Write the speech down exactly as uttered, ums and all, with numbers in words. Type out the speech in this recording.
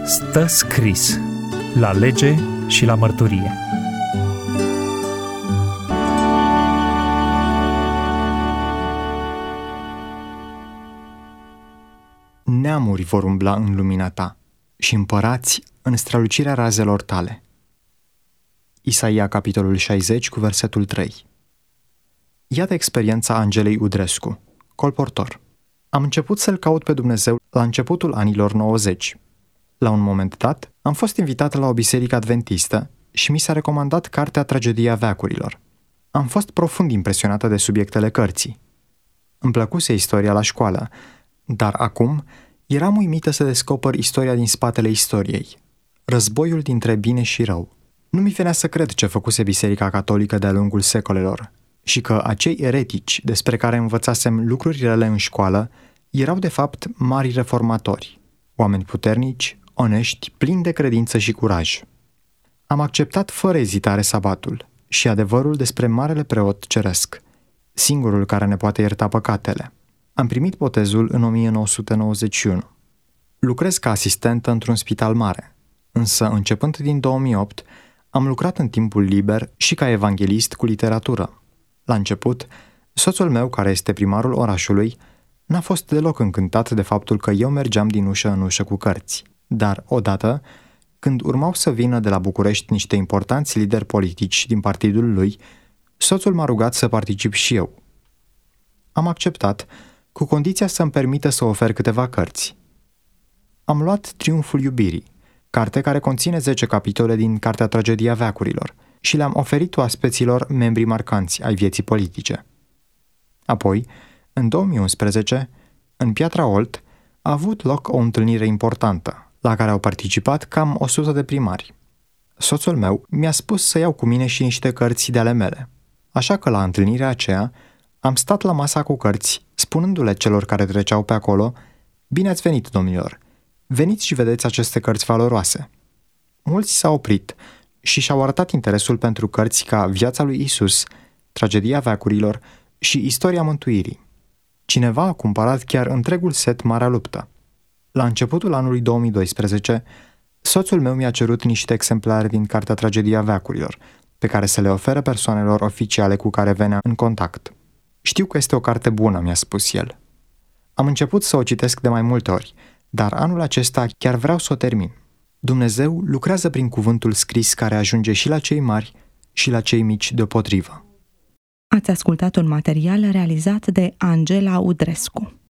Stă scris la lege și la mărturie. Neamuri vor umbla în lumina ta și împărați în strălucirea razelor tale. Isaia, capitolul șaizeci, cu versetul trei. Iată experiența Angelei Udrescu, colportor. Am început să-L caut pe Dumnezeu la începutul anilor nouăzeci. La un moment dat, am fost invitat la o biserică adventistă și mi s-a recomandat cartea Tragedia veacurilor. Am fost profund impresionată de subiectele cărții. Îmi plăcuse istoria la școală, dar acum eram uimită să descoper istoria din spatele istoriei. Războiul dintre bine și rău. Nu mi venea să cred ce făcuse Biserica Catolică de-a lungul secolelor și că acei eretici despre care învățasem lucruri rele în școală erau de fapt mari reformatori, oameni puternici, onești, plini de credință și curaj. Am acceptat fără ezitare sabatul și adevărul despre Marele Preot Ceresc, singurul care ne poate ierta păcatele. Am primit botezul în o mie nouă sute nouăzeci și unu. Lucrez ca asistentă într-un spital mare, însă începând din două mii opt am lucrat în timpul liber și ca evanghelist cu literatură. La început, soțul meu, care este primarul orașului, n-a fost deloc încântat de faptul că eu mergeam din ușă în ușă cu cărți. Dar, odată, când urmau să vină de la București niște importanți lideri politici din partidul lui, soțul m-a rugat să particip și eu. Am acceptat, cu condiția să-mi permită să ofer câteva cărți. Am luat Triumful iubirii, carte care conține zece capitole din cartea Tragedia veacurilor, și le-am oferit oaspeților membrii marcanți ai vieții politice. Apoi, în două mii unsprezece, în Piatra Olt, a avut loc o întâlnire importantă, la care au participat cam o sută de primari. Soțul meu mi-a spus să iau cu mine și niște cărți de ale mele, așa că la întâlnirea aceea am stat la masa cu cărți, spunându-le celor care treceau pe acolo: "Bine ați venit, domnilor! Veniți și vedeți aceste cărți valoroase." Mulți s-au oprit și și-au arătat interesul pentru cărți ca Viața lui Isus, Tragedia veacurilor și Istoria mântuirii. Cineva a cumpărat chiar întregul set Marea luptă. La începutul anului două mii doisprezece, soțul meu mi-a cerut niște exemplare din cartea Tragedia veacurilor, pe care să le ofere persoanelor oficiale cu care venea în contact. "Știu că este o carte bună," mi-a spus el. Am început să o citesc de mai multe ori, dar anul acesta chiar vreau să o termin. Dumnezeu lucrează prin cuvântul scris care ajunge și la cei mari și la cei mici deopotrivă. Ați ascultat un material realizat de Angela Udrescu.